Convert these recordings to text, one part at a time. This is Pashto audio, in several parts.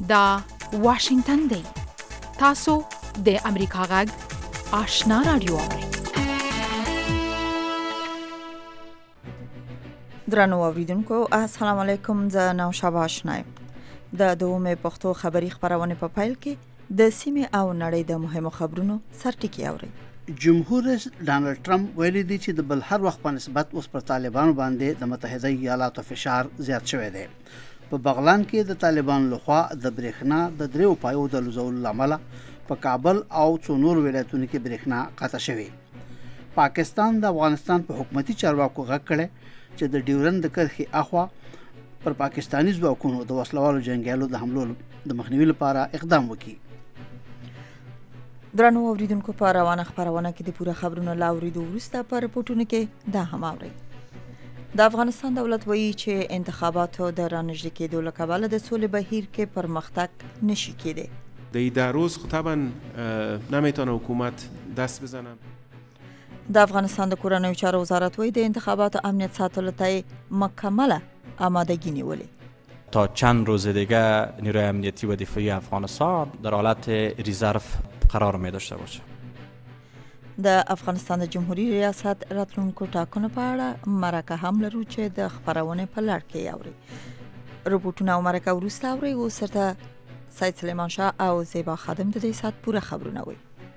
دا واشنگتن دی. تاسو د امریکا غږ آشنا رادیو اورئ. درنو اوریدونکو السلام علیکم. زه نوشابه آشنا یم. د دومې پښتو خبری خبرونه په فایل کې د سیمې او نړۍ د مهمو خبرونو سرټکی اورئ. جمهور رئیس ډانلډ ټرمپ ویلي دی چې د بل هر وخت په نسبت اوس پر طالبانو باندې د متحده ایالاتو فشار زیات شوی دی. په بغلان کې د طالبانو لخوا د برېښنا د دریو پایو د لوزولو لامل په کابل او څو نور ولایتونو کې برېښنا قطع شوې. پاکستان د افغانستان په حکومتي چارواکو غږ کړی چې د ډیورند د کرښې اخوا پر پاکستاني ځواکونو د وسلوالو جنگیالو د حملو د مخنیوي لپاره اقدام وکړي. درنو اوریدونکو په روانه خبرونه کې د پوره خبرونو لاوریدو وروسته په رپورټونو کې دا هم اورئ. د افغانستان دولت وایي چې انتخاباتو د رانږدې کېدو له کبله د سولې بهیر کې پرمختګ نشي کېدی. در 10 روز طبعا نمیتونه حکومت دست بزنه. د افغانستان د کورنیو چارو وزارت وایي د انتخاباتو امنیت ساتلو ته مکمله آمادگی نیولې. تا چند روز دیگه نیروی امنیتی و دفاعی افغانستان در حالت ریزرو قرار می داشته باشه. د افغانستان د جمهوریت ریاست راتلونکو ټاکنو په اړه مرکه هم لرو چې د خبرونه په لړ کې اوري. رپورټونه او مرکه وروسته اوري. او سرته سید سلیمان شاه او زیبا خادم د دې سات پوره خبرونه وي.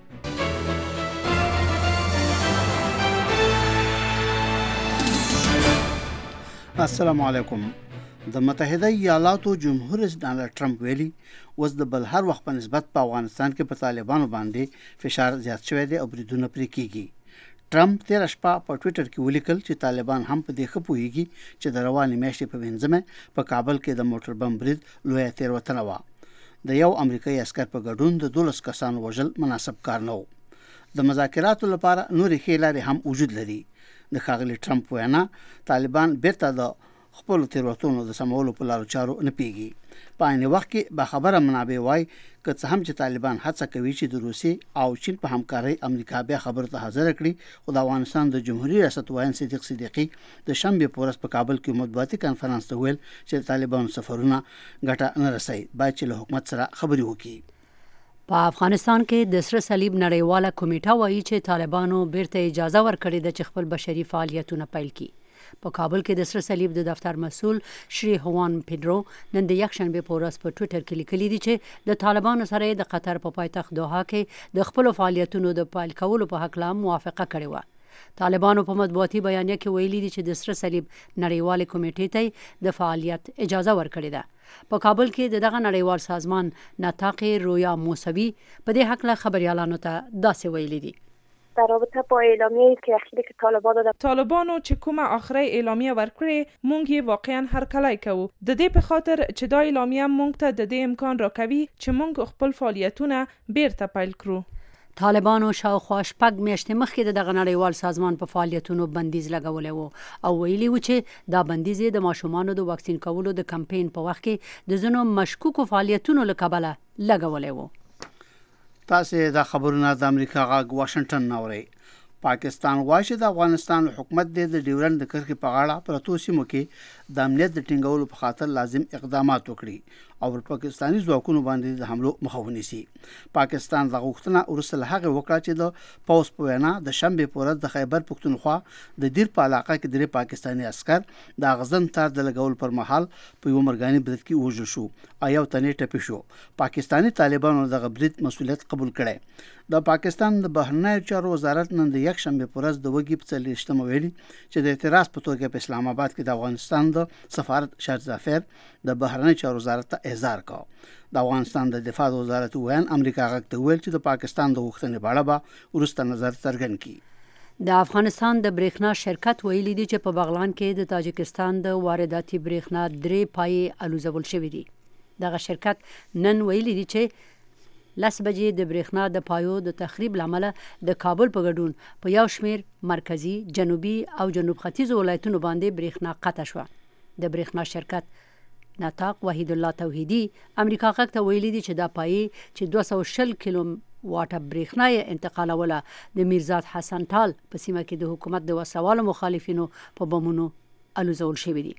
السلام علیکم. د متحده ایالاتو جمهور رئیس ډانلډ ټرمپ ویلي اوس د بل هر وخت په نسبت په افغانستان کې په طالبانو باندې فشار زیات شوی دی او بریدونه پرې کیږي. ټرمپ تیر شپه په ټوئیټر کې ولیکل چې طالبان هم په دې خپويږي چې د روانې میاشتې په وینځمه په کابل کې د موټر بم برید لوی تیروتنه و. د یو امریکایي عسکر په ګډون د 12 کسانو وژل مناسب کار نه و. د مذاکراتو لپاره نورې ښې لارې هم وجود لري. د ښاغلي ټرمپ وینا طالبان بیرته د خپل تیروتنو د سمولو په لارو چارو نه پیږي. په عین وخت کې به خبره منابع وای که څه هم چې طالبان هڅه کوي چې د روسي او چین په همکارۍ امریکا بیا خبرو ته حاضر کړي. خو د افغانستان د جمهوریت ریاست وایي صدیق صدیقی د شنبه په ورځ په کابل کې مطبوعاتي کانفرنس ته ویل چې طالبانو سفرونه ګټه نه رسي. باید چې له حکومت سره خبرې وکړي. په افغانستان کې د سره صلیب نړیواله کمیټه وایي چې طالبانو بیرته اجازه ورکړې ده چې خپل بشري فعالیتونه پیل کړي. په کابل کې د سره صلیب د دفتر مسؤل شری هوان پیډرو نن د یکشنبه په ورځ په ټوئیټر کې لیکلي دي چې د طالبانو سره د قطر په پایتخت دوحه کې د خپل فعالیتونو د پیل کولو په حق لا موافقه کړې و. طالبانو په مطبوعاتي بیانیه کې ویلي دي چې د سره صلیب نړیواله کمیټې ته د فعالیت اجازه ورکړې ده. په کابل کې دغه نړیوال سازمان نطاق رویا موسوی په دې حق له خبريالانو ته داسې ویلي دي. در رابطه با اعلامیه‌ای که اخیری که طالبانو چې کومه آخره اعلامیه ورکړي مونږ یې واقعا هرکلی کوو. د دې په خاطر چې دا اعلامیه مونږ ته د دې امکان راکوي چې مونږ خپل فعالیتونه بیرته پیل کړو. طالبانو شاوخوا شپږ میاشتې مخکې دغه نړیوال سازمان په فعالیتونو بندیز لګولی و او ویلي و چې دا بندیز د ماشومانو د واکسین کولو د کمپاین په وخت کې د ځینو مشکوکو فعالیتونو له کبله لګولی و. تاسو د خبرونو د امریکا غږ واشنگټن نوري. پاکستان وایي چې د افغانستان حکومت د ډیورند د کرښې په غاړه پرتو سیمو کې د امنیت د ټینګولو په خاطر لازم اقدامات وکړي او پر پاکستاني ځواکونو باندې د حملو مخه ونیسي. پاکستان د غوښتنه ورسره هغه وکړه چې د پوس په وینا د شنبه په ورځ د خیبر پختونخوا د دیر په علاقه کې د پاکستاني عسكر د غزن تار د لګول پر مهال په یو مرګاني برید کې وژل شو او یو تنې ټپي شو. پاکستاني طالبانو د برید مسولیت قبول کړي. د پاکستان د بهرنیو چارو وزارت نن د یکشنبه په ورځ د وګي په 40 ویلي چې د اعتراض په توګه په اسلام آباد کې د افغانستان د سفارت شهزافر د بهرنیو چارو وزارت ته احضار کړ. د افغانستان د دفاع وزارت وین امریکا غږ ته ویل چې د پاکستان د غوښتنې په اړه به وروسته نظر څرګند کړي. د افغانستان د برېښنا شرکت ویلي دی چې په بغلان کې د تاجکستان د وارداتي برېښنا 3 پای الوزول شوې دي. دغه شرکت نن ویلي دی چې 10 بجې د برېښنا د پایو د تخریب لامل د کابل په ګډون په یو شمیر مرکزی، جنوبي او جنوب ختیځ ولایتونو باندې برېښنا قطع شو. د برېښنا شرکت نطاق وحید الله توحیدی امریکا غږ ته ویلي دي چې دا پای چې 220 کیلو واټه برېښنا انتقالوله د میرزاد حسن ټال په سیمه کې د حکومت د وسوالو مخالفینو په بمونو الوزول شوی دي.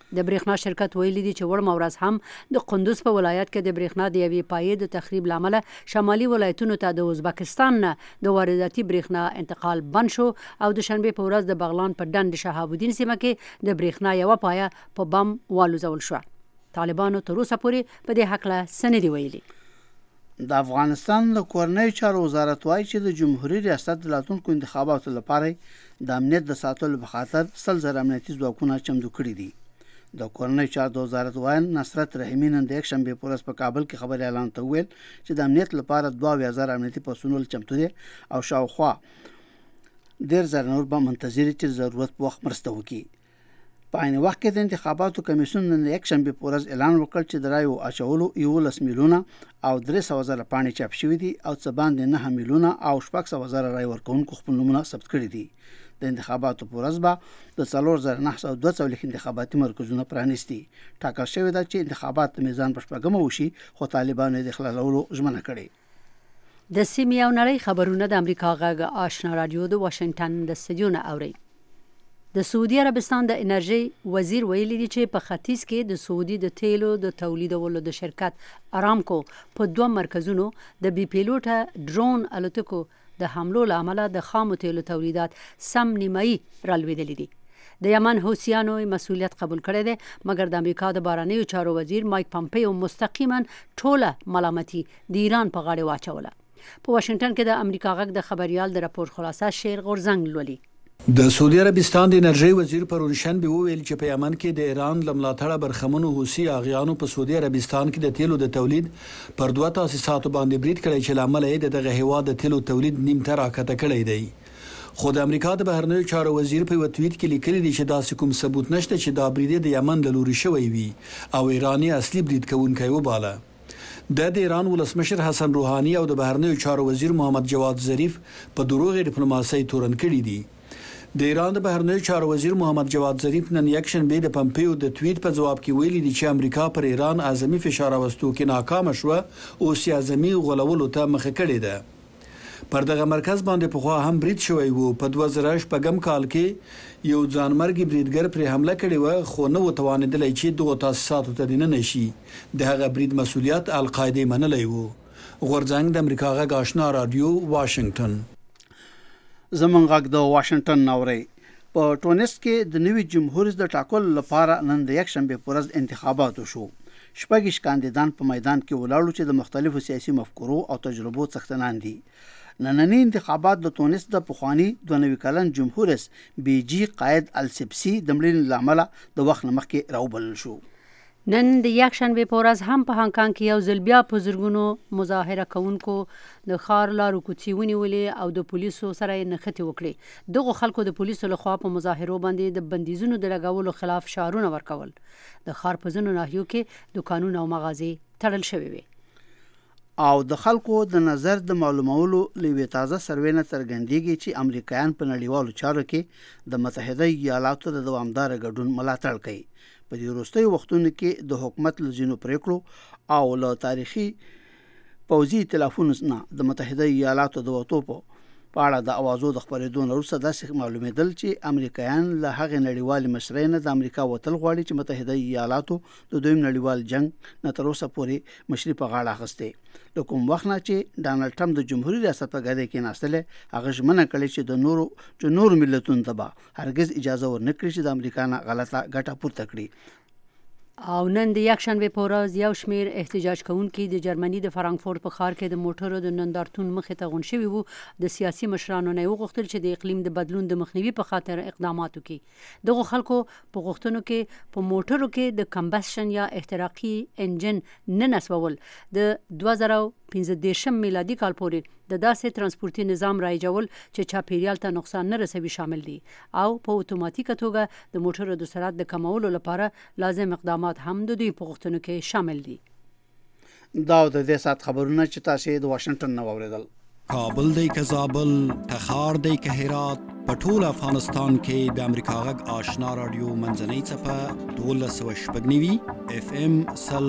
د برېښنا شرکت ویلي دي چې وړمه ورځ هم د قندوز په ولایت کې د برېښنا د یوې پایې د تخریب له امله شمالي ولایتونو ته د ازبکستان نه د وارداتي برېښنا انتقال بند شو او د شنبې په ورځ د بغلان په ډنډ شهاب الدین سیمه کې د برېښنا یوه پایه په بم والوزول شوه. طالبانو تر اوسه پورې په دې هکله څه نه دي ویلي. د افغانستان د کورنیو چارو وزارت وایي چې د جمهوریت ریاست د راتلونکو انتخاباتو لپاره د امنیت د ساتلو په خاطر 100,000 امنیتي ځواکونه چمتو کړي دي. د کورنیو چارو د وزارت وایي نصرت رحیمي نن د یکشنبې په ورځ په کابل کې خبري اعلان ته ویل چې د امنیت لپاره 22,000 امنیتي پرسونل چمتو دي او شاوخوا 10,000 نور به منتظر چې ضرورت په وخت مرسته وکړي. په عین وخت کې د انتخاباتو کمیسیون نن یکشنبې په ورځ اعلان وکړ چې د رایو اچولو 11 میلیونه او 300,000 پاڼې چاپ شوې دي او څه باندې 9 میلیونه او 600,000 رای ورکوونکو خپل نومونه ثبت کړي دي. د انتخاباتو په ورځ به د 4,942 انتخاباتي مرکزونه پرانیستي. ټاکل شوې ده چې انتخابات د میزان په شپږمه وشي خو طالبانو د خلالولو ژمنه کړې. د سیمې او نړۍ خبرونه د امریکا غږ آشنا رادیو د واشنگټن د استودیو نه اوري. د سعودي عربستان د انرژي وزیر ویلي دی چې په ختیځ کې د سعودي د تیلو د تولیدولو د شرکت ارامکو په 2 مرکزونو د بي پیلوټه ډرون الوتکو د حملو له امله د خامو تیلو تولیدات سم نیمایي رالوېدلي دي. د یمن حوثیانو مسؤلیت قبول کړی دی مګر د امریکا د بهرنیو چارو وزیر مایک پامپیو مستقیما ټوله ملامتي د ایران په غاړه واچوله. په واشنگټن کې د امریکا غږ د خبريال د راپور خلاصه شیر غورزنګ لولي. د سعودي عربستان د انرژي وزیر پرونشن به ویل چې په یمن کې د ایران لملاتړه برخمنو حوثي اغیانو په سعودي عربستان کې د تیلو د تولید پر 2 تاسیساتو باندې برید کړی چې لامل یې دغه هیواد د تیلو تولید نیم تر راکته کړی دی. خو د امریکا د بهرنیو چارو وزیر په وټویټ کې لیکلي دي چې داسې کوم ثبوت نشته چې دا برید د یمن له لوري شوی وي او ایرانی اصلي برید کوونکی وباله. د ایران ولسمشر حسن روحاني او د بهرنیو چارو وزیر محمد جواد ظریف په دروغ ډیپلوماسي تورن کړي دي. د ایران د بهرنیو چارو وزیر محمد جواد ظریف نن یکشنبه د پمپیو د ټویټ په جواب کې ویلي دي چې امریکا پر ایران اعظمي فشار راوستو کې ناکام شوه او سیاسي غولولو ته مخه کړې ده. پر دغه مرکز باندې په خوا هم برید شوی وو. په 2008 کال کې یو ځانمرګي بریدګر پر حمله کړې و خو نو توانیدلی چې دغه تاسیساتو ته دینه نشي. د هغه برید مسؤلیت القاعده منلی وو. غورځنګ د امریکا غږ آشنا رادیو واشنگټن. زمونږ غږ د واشنگټن ناوري. په ټونس کې د نوي جمهوریت د ټاکلو لپاره نن د یکشنبه په ورځ انتخابات وشو. شپږ کاندیدان په میدان کې ولاړو چې د مختلفو سیاسي مفکورو او تجربو څښتنان دي. نننی انتخابات د تونس د پخوانی 92 کلن جمهوریت بیجی قائد السبسی د مړینې لامل د وخت مخکې راوبلل شو. نن د یکشنبه په ورځ هم په هانګ کانګ کې یو ځل بیا په زرګونو مظاهره کوونکو د ښار لارو کوڅې ونیولې او د پولیسو سره یې نښتې وکړې. دغو خلکو د پولیسو لخوا په مظاهرو باندې د بندیزونو د لګولو خلاف شعارونه ورکول. د ښار په ځینو ناحیو کې دوکانونه او مغازې تړل شوې وې. او د خلکو د نظر د معلومولو لوي تازه سروې نه څرګندېږي چې امریکایان په نړیوالو چارو کې د متحده ایالاتو د دوامدار ګډون ملاتړ کوي. په دې وروستیو وختونو کې د حکومت له ځینو پریکړو او له تاریخي پوځي ائتلافونو نه د متحده ایالاتو د وټو په اړه د اوازو د خبرېدو وروسته داسې معلومېدل چې امریکایان له هغې نړیوالې مشرۍ نه د امریکا وتل غواړي چې متحده ایالاتو د دویم نړیوال جنگ نه تر اوسه پورې مشري په غاړه اخیستې. له کوم وخت نه چې ډانلډ ټرمپ د جمهوریت ریاست په ګدۍ کې ناستلی هغه ژمنه کړې چې د نورو ملتونو ته به هرگز اجازه ورنکړي چې د امریکا نه غلطه ګټه پورته کړي. او نن د یکشنبه په ورځ یو شمیر احتجاج کوونکي د جرمني د فرانکفورت په ښار کې د موټرو د نندارتون مخې ته غون شوي وو. د سیاسي مشرانو نه وغوښتل چې د اقلیم د بدلون د مخنیوي په خاطر اقدامات وکړي. دغه خلکو په غوښتنو کې په موټرو کې د کمبشن یا احتراقي انجن نه نصبول، د 2015 میلادي کال پورې د داسې ترانسپورتي نظام رایجول چې چاپیریال ته نقصان نه رسوي شامل دي او په اتوماتیکه توګه د موټرو د سرعت د کمولو لپاره لازم اقدامات هم د دوی په غوښتنو کې شامل دي. دا د دې سات خبرونه چې تاسو د واشنگټن نه واوریدل. کابل دی که زابل، تخار دی که هرات، په ټول افغانستان کې د امریکا غږ آشنا رادیو منځنۍ څپه 1290 FM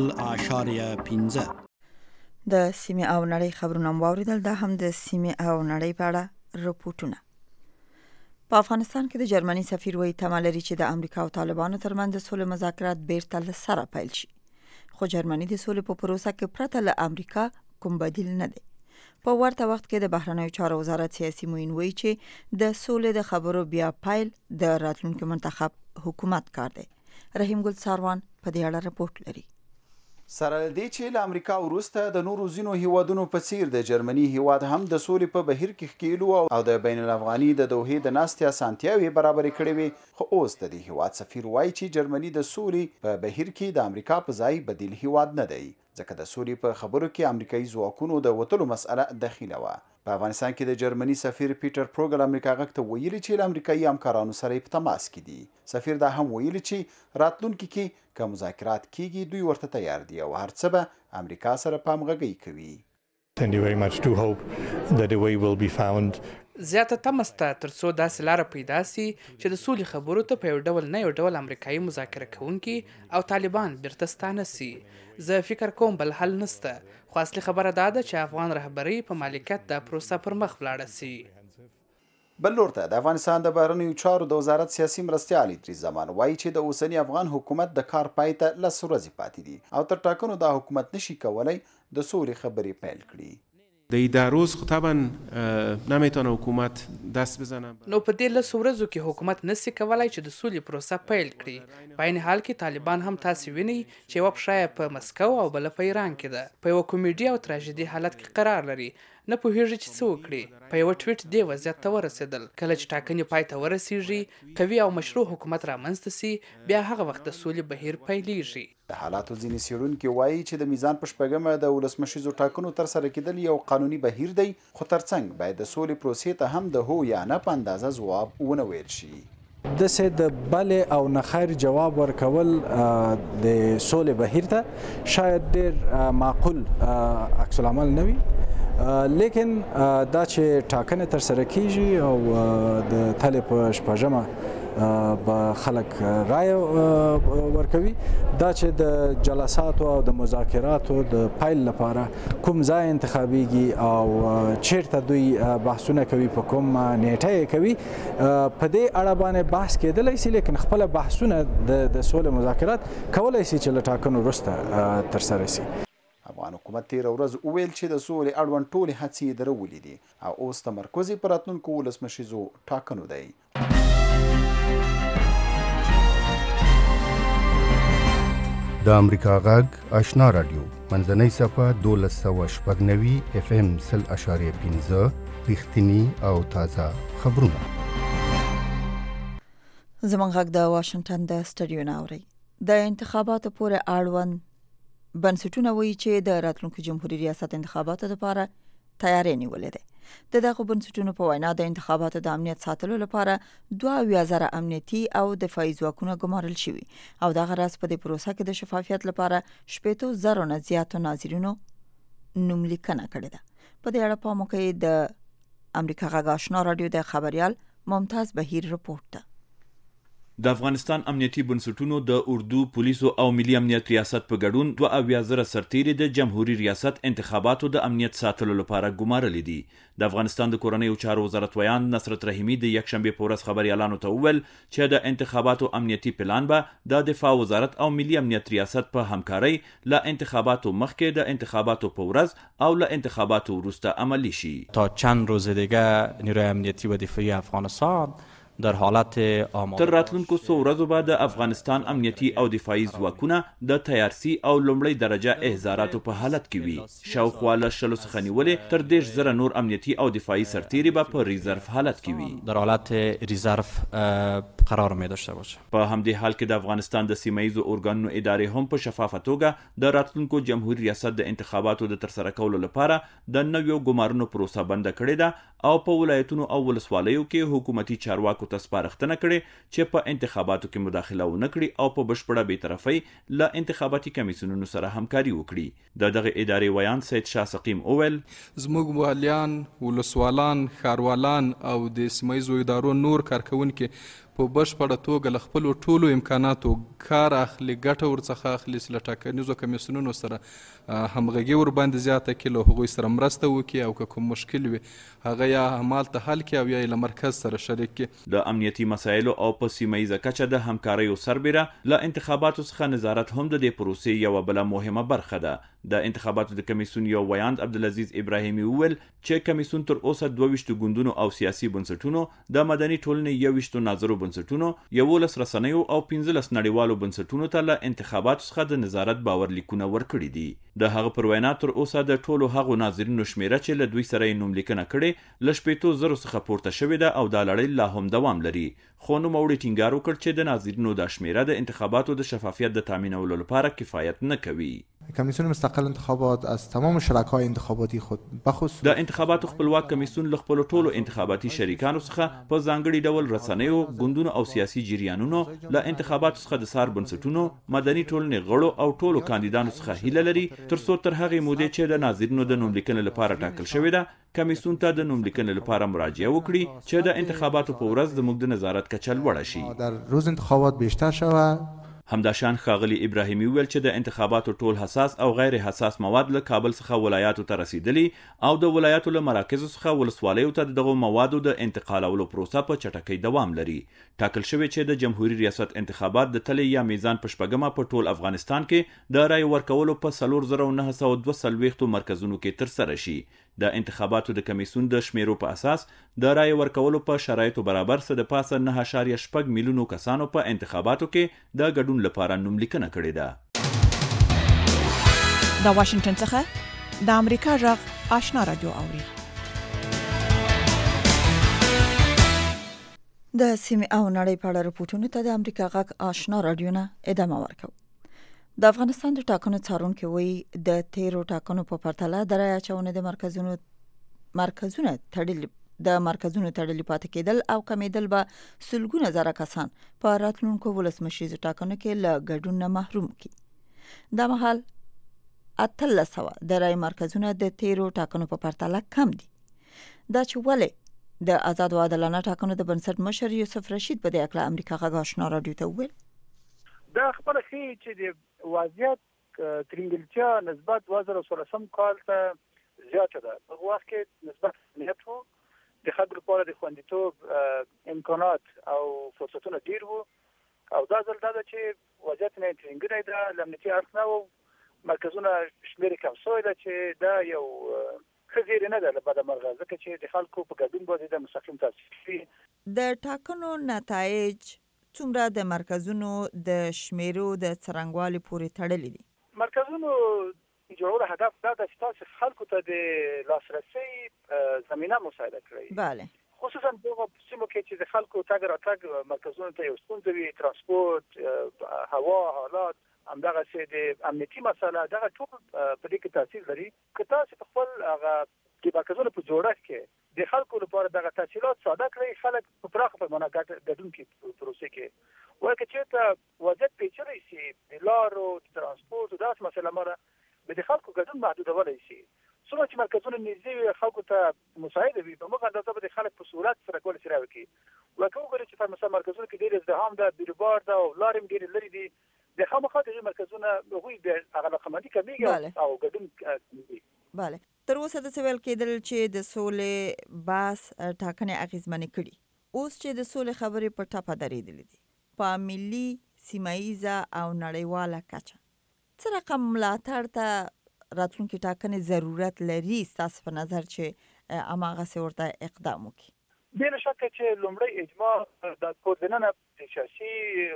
0.15 د سیمې او نړۍ خبرونه واوریدل. دا هم د سیمې او نړۍ په اړه رپورټونه. په افغانستان کې د جرمني سفیر وایي تمه لري چې د امریکا او طالبانو ترمنځ د سولې مذاکرات بیرته له سره پیل شي، خو جرمني د سولې په پروسه کې پرته له امریکا کوم بدیل نه دی. په ورته وخت کې د بهرنیو چارو وزارت سیاسي معین وایي چې د سولې د خبرو بیا پیل د راتلونکي منتخب حکومت کار دی. رحیم ګل ساروان په دې اړه رپورټ لري. سره دې چې له امریکا وروسته د نورو ځینو هیوادونو په څیر د جرمني هیواد هم د سولې په بهیر کې ښکیلو او د بین الافغاني د دوحې د ناستې اسانتیاوې برابرې کړې وي، خو اوس د دې هیواد سفیر وایي چې جرمني د سولې په بهیر کې د امریکا په ځای بدیل هیواد نه دی، ځکه د سولې په خبرو کې امریکایي ځواکونو د وتلو مسأله دخیله وه. په افغانستان کې د جرمني سفیر پیټر پروګل امریکا غږ ته ویلي چې له امریکایي همکارانو سره په تماس کې دي. سفیر دا هم ویلي چې راتلونکي کې که مذاکرات کیږي دوی ورته تیار دي او هر څه به امریکا سره په همغږۍ کوي. زیاته تمه سته تر څو داسې لاره پیدا سي چې د سولې خبرو ته په یو ډول نه یو ډول امریکایي مذاکره کوونکي او طالبان بیرته ستانه سي. زه فکر کوم بل حل نسته، خو اصلي خبره دا ده چې افغان رهبرۍ په مالکیت دا پروسه پر مخ ولاړه سي. بل لور ته د افغانستان د بهرنیو چارو د وزارت سیاسي مرستیال ادریس زمان وایي چې د اوسني افغان حکومت د کار پای ته 10 ورځې پاتې دي او تر ټاکنو دا حکومت نشي کولای د سولې خبرې پیل کړي. د این روز خب طبعا نمیتونه حکومت دست بزنه. نو په دې 10 ورځو کې حکومت نشي کولای چې د سولې پروسه پیل کړي. په عین حال کې طالبان هم تاسو ویني چې یو پښه په مسکو او بل په ایران کې ده، په یو کومیډي او تراژیدي حالت کې قرار لري، نه پوهیږي چې څه وکړي. په یو ټویټ دی وضعیت ته ورسېدل، کله چې ټاکنې پای ته ورسیږي، قوي او مشروع حکومت رامنځته سي، بیا هغه وخت د سولې بهیر پیلېږي. د حالاتو ځینې څېړونکي وایي چې د میزان په شپږمه د ولسمشریزو ټاکنو ترسره کېدل یو قانوني بهیر دی، خو ترڅنګ باید د سولې پروسې ته هم د هو یا نه په اندازه ځواب ونه ویل شي. دسې د بلې او نه خیر جواب ورکول د سولې بهیر ته شاید ډېر معقول عکس العمل نه وي، لیکن دا چې ټاکنې ترسره کیږي او د تلې په شپږمه به خلک رای ورکوي، دا چې د جلساتو او د مذاکراتو د پیل لپاره کوم ځای انتخابیږي او چیرته دوی بحثونه کوي، په کوم نیټه یې کوي، په دې اړه باندې بحث کېدلی شي، لیکن خپل بحثونه د سولې مذاکرات کولی شي چې له ټاکنو وروسته ترسره شي. افغان حکومت تېره ورځ وویل چې د سولې اړوند ټولې هڅې یې درولې دي او اوس تمرکز یې په راتلونکو ولسمشریزو ټاکنو دی. د امریکا غږ آشنا رادیو منځنۍ صفحه 1290 FM 0.5 رښتینی او تازه خبرونه. زموږ غږ د واشنگټن د سټډیو نه اوري. د انتخاباتو پورې اړوند بنسټونه وایي چې د راتلونکي جمهوریت ریاست انتخاباتو لپاره تیاری نیولې ده. دغه بنسټونو په وینا د انتخاباتو د امنیت ساتلو لپاره 2000 امنیتي او دفاعي ځواکونه ګمارل شوي او دغه راز په دې پروسه کې د شفافیت لپاره 80,000 نه زیاتو ناظرینو نوملیکنه کړې ده. په دې اړه په موقع د امریکا غږ آشنا رادیو د خبريال ممتاز بهیر رپورټ ده. د افغانستان امنیتي بنسټونو د اردو پولیسو او ملي امنیت ریاست په ګډون 2000 سرتیري د جمهوریت ریاست انتخاباتو د امنیت ساتلو لپاره ګمارل دي. د افغانستان د کورنیو چارو وزارت ویان نصرت رحیمی د یکشنبه په ورځ خبريالانو ته وویل چې د انتخاباتو امنیتي پلان به د دفاع وزارت او ملي امنیت ریاست په همکارۍ له انتخاباتو مخکې د انتخاباتو په ورځ او له انتخاباتو وروسته عملی شي. تا چند روز دیگه نیروی امنیتی و دفاعی افغانستان در حالت آماده تر راتلونکو څو ورځو به د افغانستان امنیتي او دفاعي ځواکونه د تیارسي او لومړی درجه احضاراتو په حالت کې وي. شاوخوا له 100 څخه نیولې تر 10,000 نور امنیتي او دفاعي سرتیري به په ریزرف حالت کې وي. در حالت ریزرف قرار می داشته باشه. په همدې حال کې د افغانستان د سیمایي ارګانونو ادارې هم په شفافه توګه د راتلونکو جمهوریت ریاست د انتخاباتو د ترسره کولو لپاره د نویو ګمارنو پروسه بند کړې ده او په ولایتونو او ولسوالیو کې حکومتي چارواکو ته سپارښتنه کړې چې په انتخاباتو کې مداخله ونه کړي او په بشپړه بېطرفۍ له انتخاباتي کمیسیونونو سره همکاري وکړي. د دغه ادارې ویان سید شاه سقیم اوویل زموږ والیان، ولسوالان، ښاروالان او د سیمه ییزو ادارو نور کارکونکي په بشپړه توګه له خپلو ټولو امکاناتو کار اخلي، ګټه ورڅخه اخلي چې له ټاکنیزو کمیسیونونو سره همغږي ورباندې زیاته کړي، له هغوی سره مرسته وکړي او که کوم مشکل وي هغه یا همالته حل کړي او یا یې له مرکز سره شریک کړي. د امنیتي مسایلو او په سیمه ییزه کچه د همکاریو سربیره له انتخاباتو څخه نظارت هم د دې پروسې یوه بله مهمه برخه ده. د انتخاباتو د کمیسیون یو ویاند عبدالعزیز ابراهیمي وویل چې کمیسیون تر اوسه 22 ګوندونو او سیاسي بنسټونو، د مدني ټولنې 21 ناظرو بنسټونو، 11 رسنیو او 15 نړیوالو بنسټونو ته له انتخاباتو څخه د نظارت باورلیکونه ورکړي دي. د هغه پر وینا تر اوسه د ټولو هغو ناظرینو شمیره چې له دوی سره یې نوملیکنه کړې له 8,000 څخه پورته شوې ده او دا لړۍ لا هم دوام لري. خو نوموړي ټینګار وکړ چې د ناظرینو دا شمیره د انتخاباتو د شفافیت د تامینولو لپاره کفایت نه کوي. کمیسیون مستقل انتخابات از تمام شرکای انتخاباتی خود بخصوص د انتخاباتو خپلواک کمیسیون له خپلو ټولو انتخاباتي شریکانو څخه په ځانګړي ډول رسنیو، ګوندونو او سیاسي جریانونو، له انتخاباتو څخه د سار بنسټونو، مدني ټولنې غړو او ټولو کاندیدانو څخه هیله لري ترڅو تر هغې مودې چې د ناظرینو د نوملیکنې لپاره ټاکل شوې ده کمیسیون ته د نوملیکنې لپاره مراجعه وکړي چې د انتخاباتو په ورځ زموږ د نظارت کچه لوړه شي. در روز انتخابات بیشتر شود. همداشان ښاغلي ابراهیمي وویل چې د انتخاباتو ټول حساس او غیر حساس مواد له کابل څخه ولایاتو ته رسیدلي او د ولایاتو له مراکزو څخه ولسوالیو ته دغه موادو د انتقالولو پروسه په چټکۍ دوام لري. ټاکل شوی چې د جمهوریت ریاست انتخابات د تلې یا میزان په شپږمه په ټول افغانستان کې د رای ورکولو په 4942 مرکزونو کې ترسره شي. د انتخاباتو د کمیسیون د شمیرو په اساس د رای ورکولو په شرایطو برابر څه د پاسه 9.6 میلیونو کسانو په انتخاباتو کې د ګډون لپاره نوملیکنه کړې ده. د واشنگټن څخه د امریکا غږ آشنا رادیو اوري. د سیمې او نړۍ په اړه راپورټونو ته د امریکا غږ آشنا رادیو نه ادامه ورکوي. د افغانستان د ټاکنو څارونکي وایي د تیرو ټاکنو په پرتله د رای اچونې د مرکزونو تړلي پاتې کېدل او کمیدل به سلګونه زره کسان په راتلونکو ولسمشریزو ټاکنو کې له ګډون نه محروم کړي. دا مهال 1300 د رای مرکزونه د تیرو ټاکنو په پرتله کم دي. دا چې ولې د آزاد او عادلانه ټاکنو د بنسټ مشر یوسف رشید په دې اړه امریکا غږ آشنا رادیو ته وویل دا خبره ښیي چې د وضعیت ترنګلتیا نسبت 2016 کال ته زیاته ده. په وخت کې نسبت امنیت وو، د خلکو لپاره د خوندیتوب امکانات او فرصتونه ډیر وو او دا ځل دا چې وضعیت نه ترنګلی ده، له امنیتي اړخ نه وو، مرکزونه شمېرې کم شوی ده چې دا یو ښه زیری نه ده له بده مرغه، ځکه چې د خلکو په ګډون باندې د مستقیم تاثیر کوي. د ټاکنو نتایج څومره د مرکزونو د شمیرو د څرنګوالي پورې تړلي دي؟ مرکزونو جوړولو هدف دا ده چې تاسو خلکو ته د لاسرسي زمینه مساعده کړئ. بله. خصوصا دغه سیمو کې چې د خلکو تګ راتګ مرکزونو ته یو ستونزه وي، ترانسپورت، هوا حالات، همدغسې د امنیتي مسله، دغه ټول په دې کې تاثیر لري. که تاسو په خپل هغه د مرکزونو په جوړښت کې د خلکو لپاره دغه تسهیلات ساده کړئ، خلک په پراخه پیمانه ګډون کې پروسې کې وایي که چېرته وضعیت پیچلی شي د لارو، د ترانسپورت، داسې مسله مره به د خلکو ګډون محدودولی شي. څومره چې مرکزونه نږدې وي، خلکو ته مساعده وي، په موږ اندازه به د خلک په سهولت سره کولی شي راوکړي. لکه وګورئ چې په مثلا مرکزونو کې ډېر ازدحام ده، بیروبار ده او لارې هم ډېرې لرې دي. د خامخا دغې مرکزونه هغوی د هغه رقمندي کمیږي او ګډون کمیږي. بله. تر اوسه داسې ویل کېدل چې د سولې بحث ټاکنې اغېزمنې کړي. اوس چې د سولې خبرې په ټپه درېدلې دي په ملي، سیمه ییزه او نړیواله کچه، څه رقم ملاتړ ته راتلونکي ټاکنې ضرورت لري ستاسو په نظر چې هماغسې ورته اقدام وکړي؟ بې له شکه چې لومړی اجماع د کور دننه د سیاسي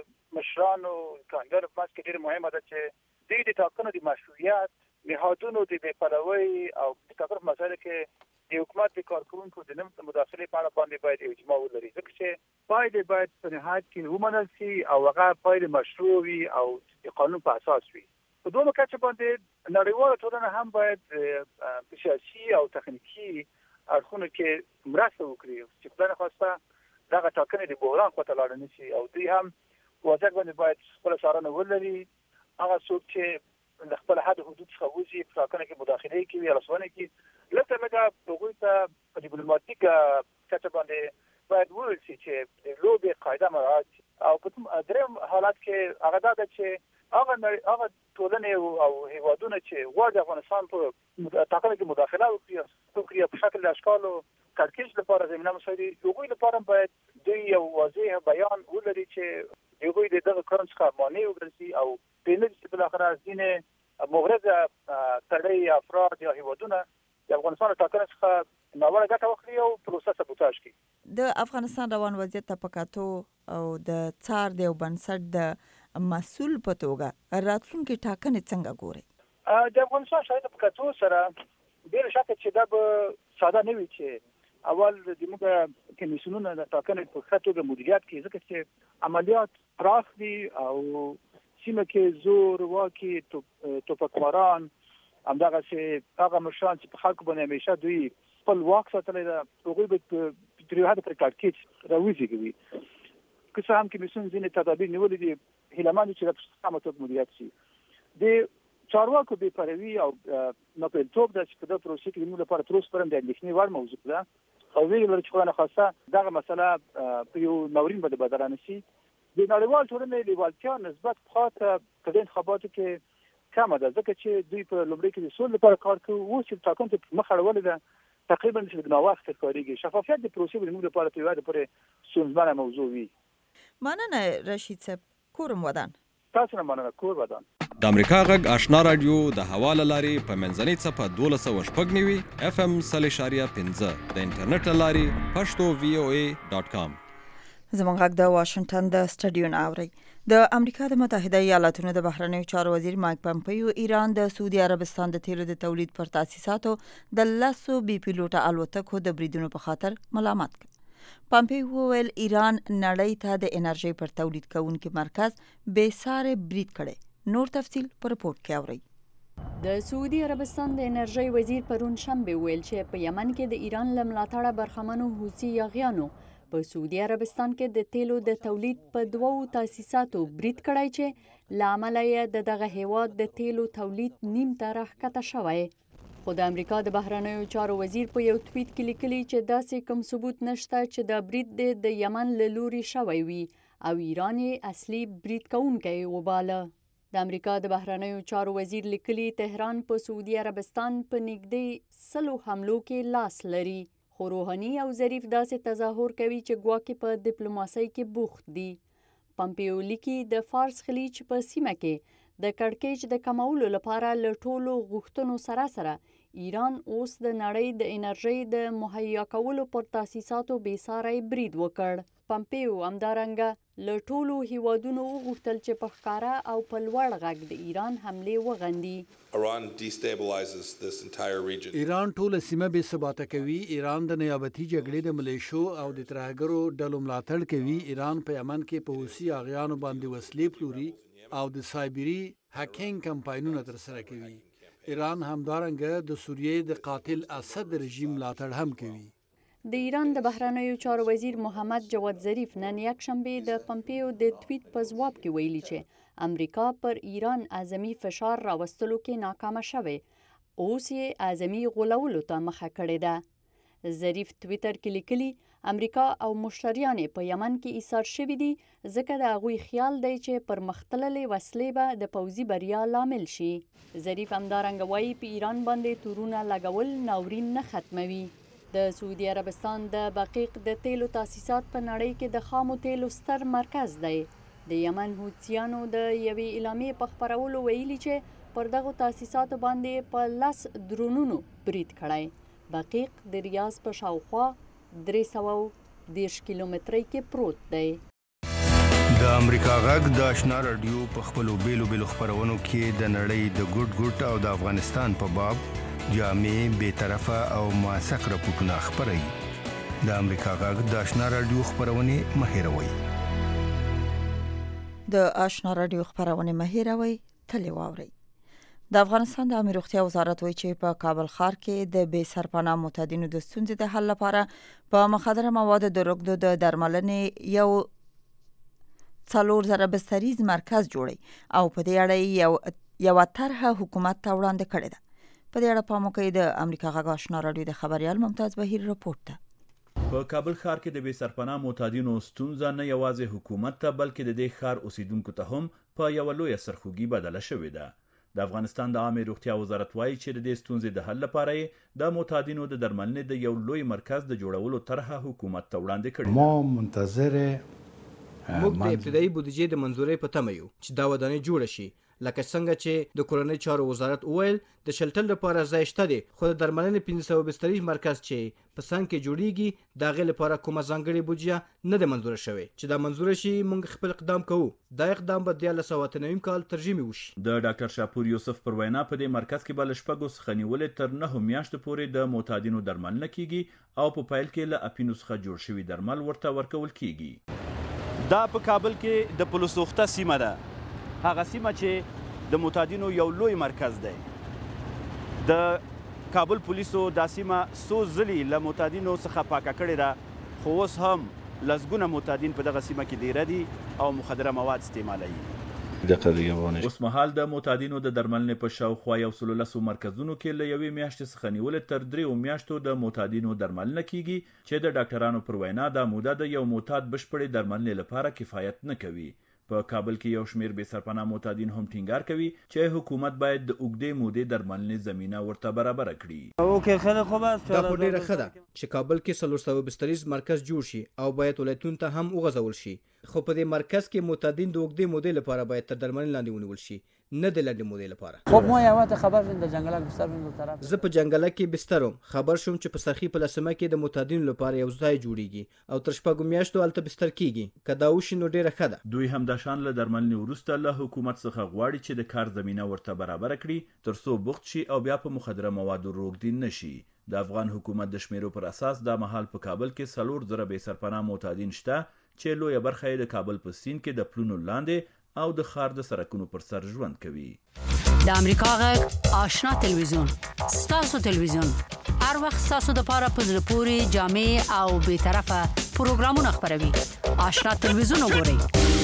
مشرانو کاندیدانو په منځ کې ډېره مهمه ده چې دوی د ټاکنو د مشروعیت، نهادونو د بې پلوۍ او د ټاکنو په مسایلو کې د حکومت د کارکوونکو د نه مداخلې په اړه باندې باید اجماع ولري، ځکه چې پایلې باید په نهایت کې ومنل شي او هغه پایلې مشروع وي او د قانون په اساس وي. په دومره کچه باندې نړیواله ټولنه هم باید په سیاسي او تخنیکي اړخونو کې مرسته وکړي چې خدای نخواسته دغه ټاکنې د بحران خواته لاړه نه شي او دوی هم په وضعیت باندې باید خپله څارنه ولري. هغه څوک چې د خپل حد حدود څخه وځي په ټاکنه کې مداخله کوي یا رسونه کوي، لږ تر لږه هغوی ته په ډیپلوماتیکه کچه باندې باید وویل شي چې د لوبې قاعده مراعات او په دریم حالت کې هغه دا ده چې هغه ټولنې او هیوادونه چې غواړي د افغانستان په ټاکنو کې مداخله وکړي په شکل اشکالو کړکېچ لپاره زمینه مساعدي هغوی لپاره باید دوی یو واضح بیان ولري چې هغوی د دغه کړنو څخه مانع وګرځي او پېنه چې بالاخره ځینې مغرضه تړي افراد یا هیوادونه د افغانستان ټاکنو څخه ناوړه ګټه واخلي او پروسه سبوتاژ کړي. د افغانستان روان وضعیت ته په کتو او د څار د بنسټ د مسؤل په توګه راتلونکي ټاکنې څنګه ګوري؟ د افغانستان شاید په کتو سره ډېر شک چې دا به ساده نه وي چې اول د موږ کمیسیونونه د ټاکنې په ښه توګه مدیریت کړي ځکه چې عملیات پراخ دي او سیمه کې زور واکي توپکماران همدغسې هغه مشران چې په خلکو باندې همیشه دوی خپل واک ساتلی ده هغوی به تر یو حده پورې کړکېچ راوزېږوي. که څه هم کمیسیون ځینې تدابیر نیولي دي هیله مند چې د سمه توګه مدیریت شي. د چارواکو بې پروي او ناپېلتوب ده چې په دغه پروسې کې د موږ لپاره تر اوسه پورې د اندېښنې وړ موضوع ده او ویل لري چې خدای نخواسته دغه مسله په یو ناورین باندې بدله نه شي. د نړیوال ټولنې لیوالتیا نسبت پخوا ته په دې انتخاباتو کې کمه ده ځکه چې دوی په لومړي کې د سولې لپاره کار کوي اوس چې ټاکنو ته مخ اړولې ده تقریبا چې ناوخته ښکارېږي. شفافیت د پروسې باندې موږ لپاره په یو حد پورې ستونزمنه موضوع وي. مننه رشید صاحب. کورم ودان. تاسو نه مننه. کور ودان. د امریکا غږ آشنا رادیو د حواله لاري په منځنۍ څپه 1290 FM 3.15 د انټرنیټ لاري pashto.voa.com. زموږ غږ د واشنگټن د سټډیو نه اوري. د امریکا د متحده ایالاتونو د بهرنیو چارو وزیر مایک پامپیو ایران د سعودي عربستان د تیلو د تولید پر تاسیساتو د 10 بي پیلوټه الوتکو د بریدونو په خاطر ملامت کړ. پامپیو وویل ایران نړۍ ته د انرژي پر تولید کوونکي مرکز بې ساري برید کړي. نور تفصیل په رپورت کې اورئ. د سعودي عربستان د انرژي وزیر پرون شنبه ویل چې په یمن کې د ایران له ملاتړه برخمنو حوثي یاغیانو په سعودي عربستان کې د تیلو د تولید په 2 تاسیساتو برید کړی چې له امله یې دغه هیواد د تیلو تولید نیم ته راښکته شوی. خو د امریکا د بهرنیو چارو وزیر په یو ټویټ کې لیکلي چې داسې کوم ثبوت نشته چې دا برید د یمن له لوري شوی وي او ایران یې اصلي برید کوونکی وباله. د امریکا د بهرنیو چارو وزیر لیکلي تهران په سعودي عربستان په نږدې 100 حملو کې لاس لري. خو روحاني او ظریف داسې تظاهر کوي چې ګواکې په ډیپلوماسۍ کې بوخت دي. پامپیو لیکي د فارس خلیج په سیمه کې د کړکېچ د کمولو لپاره له ټولو غوښتنو سره ایران اوس د نړۍ د انرژۍ د مهیا کولو پر تاسیساتو بې ساری برید وکړ. پامپیو همدارنګه له ټولو هیوادونو وغوښتل چې په ښکاره او په لوړ غږ د ایران حملې وغندي. ایران ټوله سیمه بې ثباته کوي. ایران د نیابتي جګړې د ملیشو او د ترهګرو ډلو ملاتړ کوي. ایران په یمن کې په حوثي یاغیانو باندې وسلې پلوري او د سایبری هکینګ کمپاینونه ترسره کوي. ایران همدارنګه د سوریې د قاتل اسد رژیم ملاتړ هم کوي. د ایران د بهرنیو چارو وزیر محمد جواد ظریف نن یکشنبه د پامپیو د ټویټ په ځواب کې ویلي چې امریکا پر ایران اعظمي فشار راوستلو کې ناکامه شوه. اوس یې اعظمي غولولو ته مخه کړې ده. ظریف ټویټر کې لیکلي امریکا او مشتریان په یمن کې ایثار شوي دي ځکه د هغوی خیال دی چې پرمختللې وسلې به د پوځي بریا لامل شي. ظریف همدارنګه وایي په ایران باندې تورونه لګول ناورین نه ختموي. د سعودي عربستان د بقیق د تیلو تاسیسات په نړۍ کې د خامو تیلو ستر مرکز دی. د یمن حوثیانو د یوې اعلامیې په خپرولو ویلي چې پر دغو تاسیساتو باندې په 10 درونونو برید کړی. بقیق د ریاض په شاوخوا 310 کیلومترۍ کې پروت دی. د امریکا غږ د آشنا رادیو په خپلو بیلو خپرونو کې د نړۍ د ګډ او د افغانستان په باب جامع بې طرفه او موثق راپورټونه خپروي. د امریکا غږ د آشنا رادیو خپرونې مه هېروئ. د آشنا رادیو خپرونې مه هېروئ، تل یې واورئ. د افغانستان د عامه روغتیا وزارت وایي چې په کابل ښار کې د بې سرپناه معتادینو د ستونزې د حل لپاره په مخدره موادو د رګدو د درملنې یو 4000 بستریز مرکز جوړي او په دې اړه یو طرحه حکومت ته وړاندې کړې ده. په دې اړه پام وکړئ. د امریکا غږ آشنا رادیو د خبريال ممتاز بهیر رپورټ ده. په کابل ښار کې د بې سرپناه معتادینو ستونزه نه یوازې حکومت ته بلکې د دې ښار اوسیدونکو ته هم په یوه لویه سرخوږي بدله شوې ده. د افغانستان د عامې روغتیا وزارت وایي چې د دې ستونزې د حل لپاره یې د معتادینو د درملنې د یو لوی مرکز د جوړولو طرحه حکومت ته وړاندې کړې. ما منتظر موږ د ابتدایي بودیجې د منظورۍ په تمه یو چې دا ودانۍ جوړه شي، لکه څنګه چې د کورنۍ چارو وزارت وویل د شلټر لپاره ځای شته دی، خو د درملنې 500 بستري مرکز چې په څنګ کې جوړیږي د هغې لپاره کومه ځانګړې بودیجه نه ده منظوره شوې. چې دا منظوره شي موږ خپل اقدام کوو. دا اقدام به د 1998 کال ترجمې وشي. د ډاکټر شاپور یوسف پر وینا په دې مرکز کې به له 6 څخه نیولې تر 9 میاشتو پورې د معتادینو درملنه کیږي او په پیل کې له اپینو څخه جوړ شوي درمل ورته ورکول کیږي. دا په کابل کې د پلوسوخته سیمه ده، هغه سیمه چې د معتادینو یو لوی مرکز دی. د کابل پولیسو دا سیمه څو ځلې له معتادینو څخه پاکه کړې ده، خو اوس هم لسګونه معتادین په دغه سیمه کې دیره دي او مخدره مواد استعمالوي. اوس مهال د معتادینو د درملنې په شاوخوا 110 مرکزونو کې له یوې میاشتې څخه نیولې تر 3 میاشتو د معتادینو درملنه کیږي چې د ډاکټرانو پر وینا دا موده د یو معتاد بشپړې درملنې لپاره کفایت نه کوي. په کابل کې یو شمیر بې سرپناه معتادین هم ټینګار کوي چې حکومت باید د اوږدې مودې درملنې زمینه ورته برابره کړي. دا خو ډیره ښه ده چې کابل کې 400 بستریز مرکز جوړ شي او باید ولایتونو ته هم وغځول شي، خو په دې مرکز کې معتادین د اوږدې مودې لپاره باید تر درملنې لاندې ونیول شي، نه د لنډې مودې لپاره. خب ما یو وخت خبر شوم د جنگلک بستر من طرف زه په جنگلک کې بسترم خبر شوم چې په سرخي په لسمه کې د معتادینو لپاره یو ځای جوړیږي او تر 6 میاشتو هلته بستر کیږي. که دا وشي نو ډیره ښه ده. دوی هم د شان له درملنې وروسته له حکومت څخه غواړي چې د کار زمینه ورته برابره کړي ترڅو بوخت شي او بیا په مخدره موادو روږدي نشي. د افغان حکومت د شمیرو پر اساس دا مهال په کابل کې 4,000 بې سرپناه معتادین شته چې لویه برخه یې د کابل په سیند کې د پلونو لاندې او د ښار د سړکونو پر سر ژوند کوي. د امریکا غږ آشنا تلویزیون ستاسو تلویزیون هر وخت ستاسو د پاره په زړه پورې جامع او بې طرفه پروګرامونه خپروي. آشنا تلویزیون وګورئ.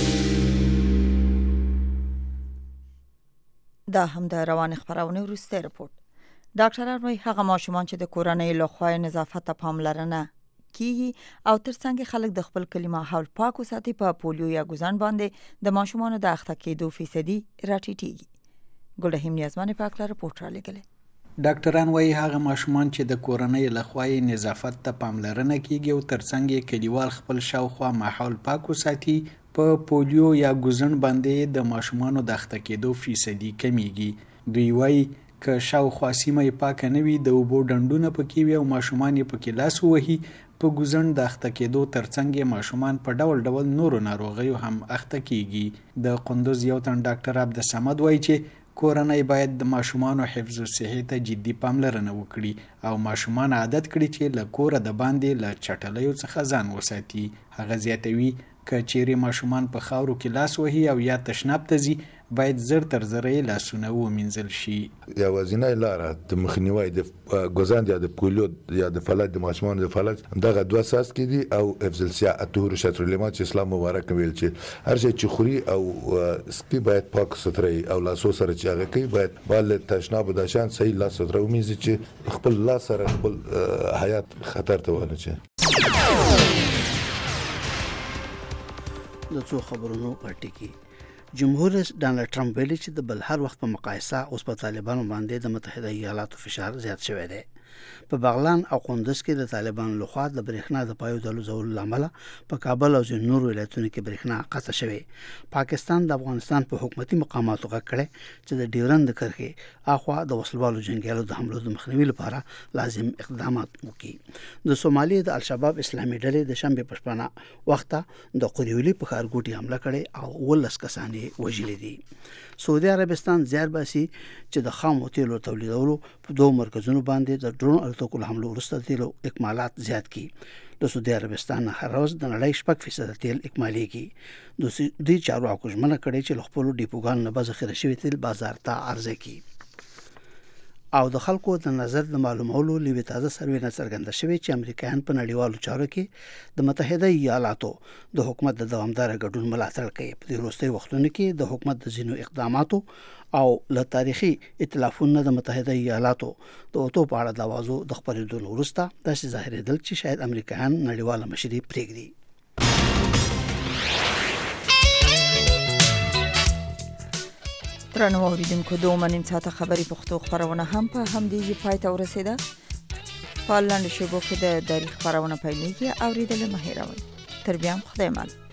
دا هم د روان خبرونه وروسته رپورت. ډاکټران وايي هغه ماشومان چې د کورنۍ له خوا نظافت ته پاملرنه کیږي او ترڅنګ خلک د خپل کلي ماحول پاک وساتي په پولیو یا ګوزن باندې د ماشومانو د اخته کېدو فیصدي راټیټیږي. ګلهم نیازمن پاک لاره رپورت را لګلې. ډاکټران وايي هغه ماشومان چې د کورنۍ له خوا نظافت ته پاملرنه کیږي او ترڅنګ کلیوال خپل شاوخوا ماحول پاک وساتي په پولیو یا ګوزن باندې د ماشومانو د اخته کېدو فیصدي کمیږي. دوی وايي که شاوخوا سیمه یې پاکه نه وي د اوبو ډنډونه پکې وي او ماشومان یې پکې لاس ووهي په ګوزن د اخته کېدو ترڅنګ ماشومان په ډول ډول نورو ناروغیو هم اخته کیږي. د قندوز یو تن ډاکټر عبدالصمد وایي چې کورنۍ باید د ماشومانو حفظ او صحت ته جدي پاملرنه وکړي او ماشومان عادت کړي چې له کوره د باندې له چټلیو څخه ځان وساتي. هغه زیاتوي که چیرې ماشومان په خاورو کې لاس وهي او یا تشناب ته ځي باید زر تر زره لاسونه ومینځل شي. یوازینۍ لاره د مخنیوي د ګوزن یا د پولیو یا د فلج د ماشومانو د فلج دغه دوه اساس کې دي او حفظ الصحه طهور شطر الایمان چې اسلام مبارک ویل چې هر شي چې خوري او سپي باید پاک ستري او لاسو سره چې هغه کوي باید بل تشناب د شان صحیح لاس سترو ومینځي چې خپل لاس سره خپل حیات خطر ته ونه چي. د څو خبرونو پټی کې جمهور رئیس ډانلډ ټرمپ ویلي چې د بل هر وخت په مقایسه اوس په طالبانو باندې د متحده ایالاتو فشار زیات شوی دی. په بغلان او قندوز کې د طالبانو لخوا د برېښنا د پایو د لوزولو لامل په کابل او ځینو نورو ولایتونو کې برېښنا قطع شوی. پاکستان د افغانستان په حکومتي مقاماتو غږ کړی چې د ډیورند کرښې اخوا د وسلوالو جنگیالو د حملو د مخنیوي لپاره لازم اقدامات وکړي. د سومالي د الشباب اسلامي ډلې د شنبه په شپه وخت د قریولي په ښارګوټي حمله کړې او 19 کسان یې وژلي دي. سعودي عربستان زیار باسي چې د خامو تیلو تولیدولو په دوه مرکزونو باندې د ډرون الوتکو حملو وروسته تیلو اکمالات زیات کړي. د سعودي عربستان هر ورځ د نړۍ 6% تیل اکمالېږي. د سعودي چارواکو ژمنه کړې چې خپل ډیپوګان نه به ذخیره شوی تیل بازار ته عرضه کړي. او د خلکو د نظر د معلومولو لوي تازه سروې نه څرګنده شوې چې امریکایان په نړیوالو چارو کې د متحده ایالاتو د حکومت د دوامدار ګډون ملاتړ کوي. په دې وروستي وختونو کې د حکومت د ځینو اقداماتو او له تاریخي ائتلافونو د متحده ایالاتو د اوتو په اړه د اوازو د خبرېدو وروسته داسې ظاهرېدل چې شاید امریکایان نړیواله مشري پرېږدي. درنو اوریدونکو 2 ساعته خبري پښتو خبرونه هم په همدې پای ته ورسیده. په لاندې شیبو کې د تاریخ خبرونه پیلېږي. اوریدل مه هېروئ. تر بیا خدای مل.